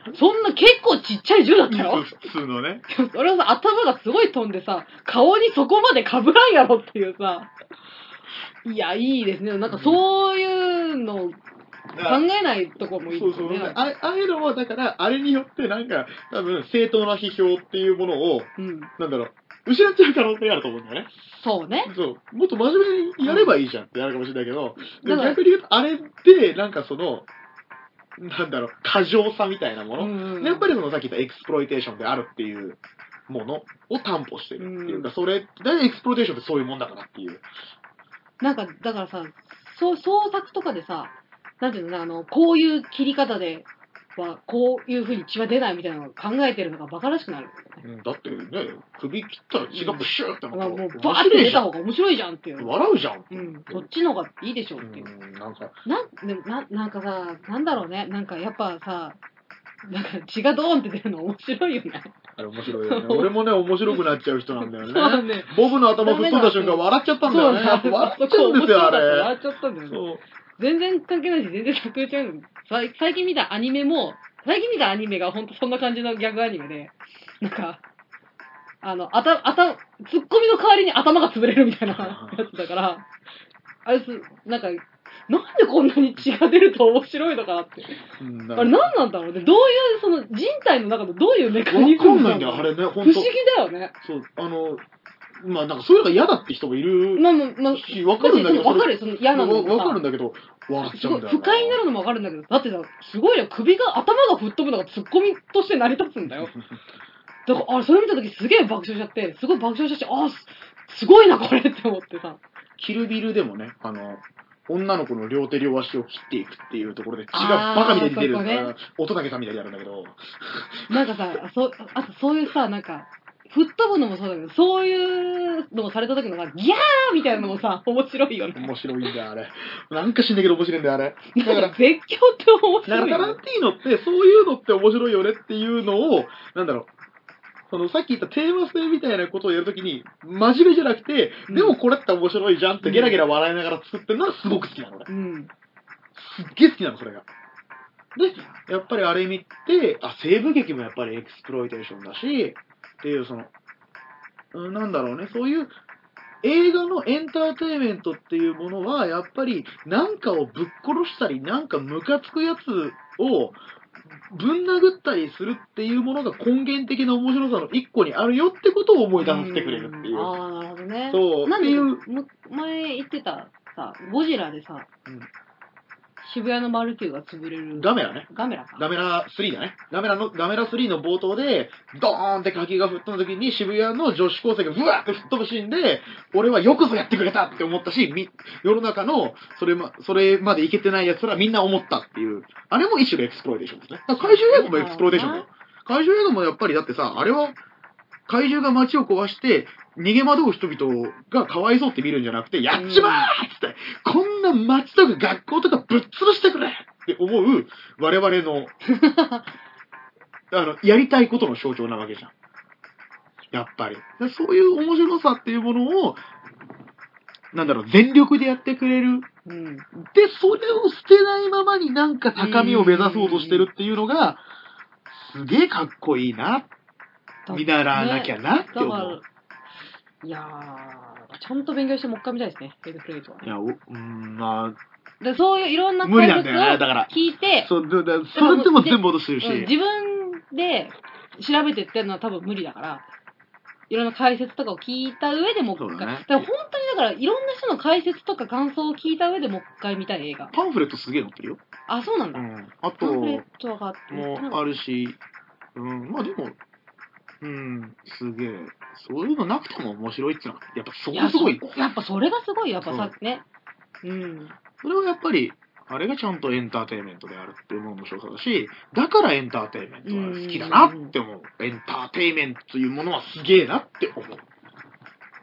そんな結構ちっちゃい銃だったよ。 普通のね。 それはさ、頭がすごい飛んでさ、顔にそこまで被らんやろっていうさ。いや、いいですね。なんかそういうの、考えないとこもいいですね。 そうそう。あああいうのも、だから、あれによってなんか、多分、正当な批評っていうものを、 うん、 なんだろう、失っちゃう可能性があると思うんだよね。 そうね。 そう。もっと真面目にやればいいじゃんってやるかもしれないけど、 うん、だから逆に言うと、あれで、なんかその、なんだろう、過剰さみたいなもの、 うんうん、 やっぱりそのさっき言ったエクスプロイテーションであるっていうものを担保してるっていうか、うん、それ、だエクスプロイテーションってそういうもんだからっていう。 なんか、だからさ、そう創作とかでさ、なんていうの、あの、こういう切り方では、こういう風に血は出ないみたいなのを考えてるのがバカらしくなる、ね。 うん、だってね、首切ったら血がブシューってなったら、 うん、もうバーって出た方が面白いじゃんっていう。 笑うじゃん。 うん。そっちの方がいいでしょっていう。 うん、なんか。 な、でもな、なんかさ、なんだろうね。なんかやっぱさ、なんか血がドーンって出るの面白いよね。 あれ面白いよね。俺もね、面白くなっちゃう人なんだよね。 そうね。 ボブの頭吹っ飛んだ瞬間笑っちゃったんだよね。やっぱ笑っちゃうんですよ、あれ。 笑っちゃったんだよね。そう。全然関係ないし、全然作れちゃうの。最近見たアニメも、最近見たアニメがほんとそんな感じのギャグアニメで、なんか、あの、あた、あた、ツッコミの代わりに頭が潰れるみたいなやつだから、あれす、なんか、なんでこんなに血が出ると面白いのかなって。うん、あれ何なんだろうね。どういう、その人体の中のどういうメカニズムなんだろう。わかんないんだよ、あれね、ほんと。不思議だよね。 そう、あの、まあなんかそういうのが嫌だって人もいるまあまあまあ、 わかるんだけど。 わかるよ、その嫌なのもわかるんだけど、笑っちゃうんだよ。 不快になるのもわかるんだけど、だってさ、すごいよ、首が、頭が吹っ飛ぶのがツッコミとして成り立つんだよ。だから、あれ、それ見たときすげえ爆笑しちゃって、すごい爆笑しちゃって、あす、すごいな、これって思ってさ。 キルビルでもね、あの、女の子の両手両足を切っていくっていうところで血がバカみたいに出る、ね、乙武さんみたいにやるんだけど。 なんかさ、そあとそういうさ、なんか、吹っ飛ぶのもそうだけど、そういうのをされた時のさ、ギャーみたいなのもさ、面白いよね。 面白いんだよ、あれ。なんか知んだけど面白いんだよ、あれ。 だから、絶叫って面白い、 ね。だからタランティーノって、そういうのって面白いよねっていうのを、なんだろう。そのさっき言ったテーマ性みたいなことをやるときに、真面目じゃなくて、うん、でもこれって面白いじゃんってゲラゲラ笑いながら作ってるのがすごく好きなの、俺。うん、すっげえ好きなの、それが。で、やっぱりあれ見て、あ、西部劇もやっぱりエクスプロイテーションだし、っていう、その、うん、なんだろうね、そういう映画のエンターテインメントっていうものは、やっぱりなんかをぶっ殺したり、なんかムカつくやつを、ぶん殴ったりするっていうものが根源的な面白さの一個にあるよってことを思い出させてくれるっていう。 ああ、なるほどね。 そう。 なんでいう、前言ってたさ、ゴジラでさ、うん、渋谷のマルキューが潰れる。 ガメラね。 ガメラか。 ガメラスリーだね。ガメラの、ガメラスリーの冒頭で、ドーンって柿が吹っ飛んだ時に渋谷の女子高生がブワーって吹っ飛ぶシーンで、俺はよくぞやってくれたって思ったし、み、世の中の、それま、それまでいけてない奴らみんな思ったっていう。あれも一種のエクスプロイテーションですね。怪獣映画もエクスプロイテーションだよ。怪獣映画もやっぱりだってさ、あれは、怪獣が街を壊して、逃げ惑う人々がかわいそうって見るんじゃなくて、やっちまーっつって、こんな街とか学校とかぶっ潰してくれって思う我々の、あの、やりたいことの象徴なわけじゃん。やっぱり。そういう面白さっていうものを、なんだろう、全力でやってくれる。うん、で、それを捨てないままになんか高みを目指そうとしてるっていうのが、すげえかっこいいな。見習わなきゃなって思う。 いやー、ちゃんと勉強してもう一回見たいですね、ヘイドプレイトは。 いや、お、うん、まあ。 でそういういろんな解説を聞いて、 そう、だからそれでも全部落としてるし、 うん。自分で調べてってるのは多分無理だから、いろんな解説とかを聞いた上でもう一回。ね、だから本当にだから、いろんな人の解説とか感想を聞いた上でもう一回見たい映画。 パンフレットすげえ載ってるよ。 あ、そうなんだ。うん、 あと、 パンフレットがもあるし、うん、まあでも、うん、すげえ。そういうのなくても面白いってのは、やっぱそこがすごい。 やっぱそれがすごい、やっぱさっきね。うん。 それはやっぱり、あれがちゃんとエンターテインメントであるっていうものも面白さだし、だからエンターテインメントは好きだなって思う。エンターテインメントというものはすげえなって思う。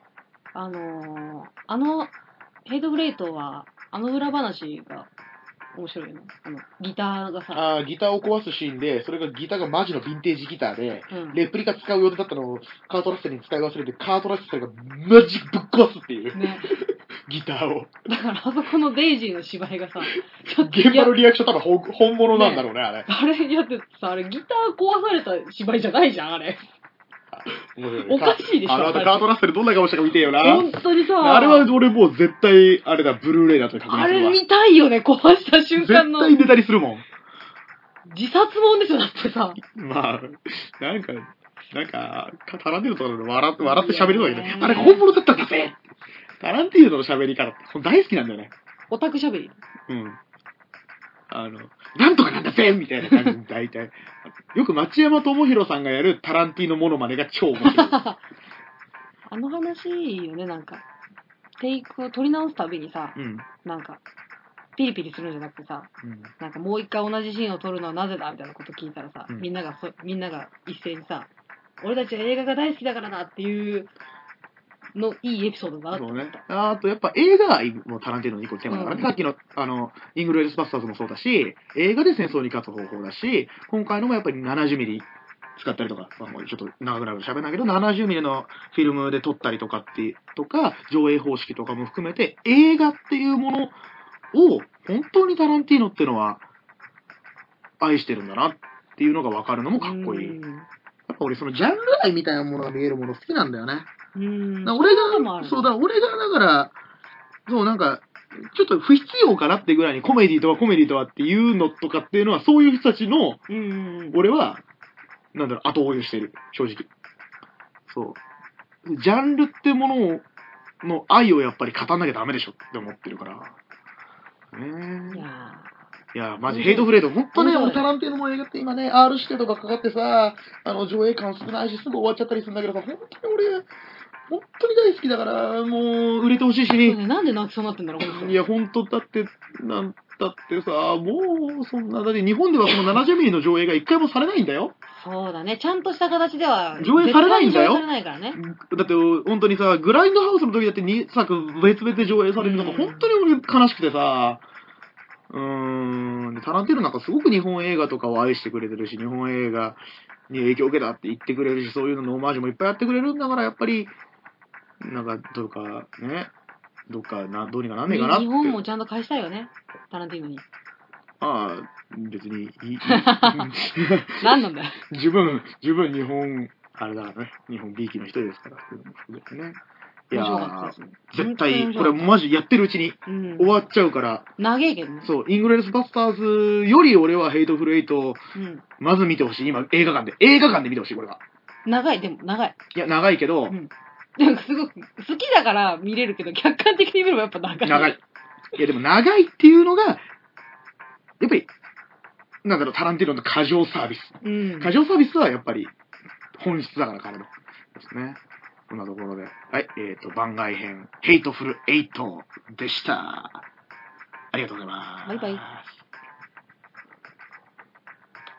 あのー、あの、ヘイドブレイトは、あの裏話が面白いよね。あの、ギターがさ、 ああ、ギターを壊すシーンで、それがギターがマジのヴィンテージギターで、 うん。 レプリカ使う予定だったのをカートラッセルに使い忘れて、カートラッセルがマジぶっ壊すっていう、 ね。 ギターを。 だからあそこのデイジーの芝居がさ、ちょっと現場のいやリアクション多分本本物なんだろうね、あれ。 あれ、いやってさ、あれギター壊された芝居じゃないじゃん、あれ。 面白いねおかしいでしょあの後カートラッセルどんな顔したか見てよな。 本当にさ、 あれは俺もう絶対、あれだ、ブルーレイだと確認あするわ。 れ見たいよね、壊した瞬間の。 絶対ネタにするもん。 自殺もんでしょ、だってさ。 まあ、なんか、なんか、タランティーノとかで笑って、笑って喋るのがいいね。 いやーあれ本物だったんだぜ。タランティーノの喋り方って大好きなんだよね。 オタク喋り。 うん。あの、なんとかなんだぜみたいな感じで大体。よく町山智博さんがやるタランティーノモノマネが超面白い。 あの話いいよね、なんか。テイクを取り直すたびにさ、 うん。 なんか、ピリピリするんじゃなくてさ、 うん。 なんかもう一回同じシーンを撮るのはなぜだみたいなこと聞いたらさ、 うんみんながそ、みんなが一斉にさ、俺たちは映画が大好きだからなっていうの、いいエピソードだなってそうね思った。。 あと、やっぱ映画愛もタランティーノの一個テーマだからね。 うんさっきの、あの、イングレードスバスターズもそうだし、映画で戦争に勝つ方法だし、今回のもやっぱりななじゅうミリ使ったりとか、まあ、もうちょっと長くなるから喋んないけど、ななじゅうミリのフィルムで撮ったりとかっていう、とか、上映方式とかも含めて、映画っていうものを、本当にタランティーノっていうのは、愛してるんだなっていうのが分かるのもかっこいい。 うん。 やっぱ俺、そのジャンル愛みたいなものが見えるもの好きなんだよね。 うん。 だから俺が、 そういうのもあるそうだ、俺がだから、そうなんか、ちょっと不必要かなってぐらいにコメディとはコメディとはっていうのとかっていうのは、そういう人たちの、 うんうんうん。 俺は、なんだろう、後追いをしてる、正直。そう。ジャンルってものを、の愛をやっぱり語んなきゃダメでしょって思ってるから。ねいやいや、マジヘイトフレード。ほんとね、 面白い俺タランティーノの映画って今ね、アール 指定とかかかってさ、あの、上映感少ないし、すぐ終わっちゃったりするんだけどさ、ほんとに俺、ほんとに大好きだから、もう、売れてほしいし、 ー、そうね、なんで泣きそうになってんだろう、この人。 いや、ほんと、だって、なんだってさ、もう、そんな、だって日本ではそのななじゅうミリの上映が一回もされないんだよ。 そうだね、ちゃんとした形では、 上映されないんだよ絶対に上映されないからね。 だって、本当にさ、グラインドハウスの時だってにさく別々で上映されるのが、 うん本当に俺悲しくてさ、うーん、でタランティーノなんかすごく日本映画とかを愛してくれてるし、日本映画に影響を受けたって言ってくれるし、そういうののオマージュもいっぱいやってくれるんだから、やっぱり、なんか、どうかね、どっかな、どうにかなんねえかなって。 日本もちゃんと返したいよね、タランティーノに。 ああ、別にいい。 何なんだよ。 十分、十分日本、あれだからね、日本 B 期の人ですから、そういうのも含めてね。いや面白かったーですね。 絶対、これ本当に面白かったマジやってるうちにうん。 終わっちゃうから、 長えけどね。 そう、イングレースバスターズより俺はヘイトフルエイトをうん。 まず見てほしい。今、映画館で。映画館で見てほしい、これは。 長い、でも長い。 いや、長いけど、 うん。なんかすごく、好きだから見れるけど、客観的に見ればやっぱ長い。 長い。いや、でも長いっていうのが、やっぱり、なんだろう、タランティーノの過剰サービス。 うん。 過剰サービスはやっぱり本質だから彼の。ですね。こんなところで。はい、えっ、ー、と、番外編、ヘイトフルエイトでした。ありがとうございます。 バイバイ。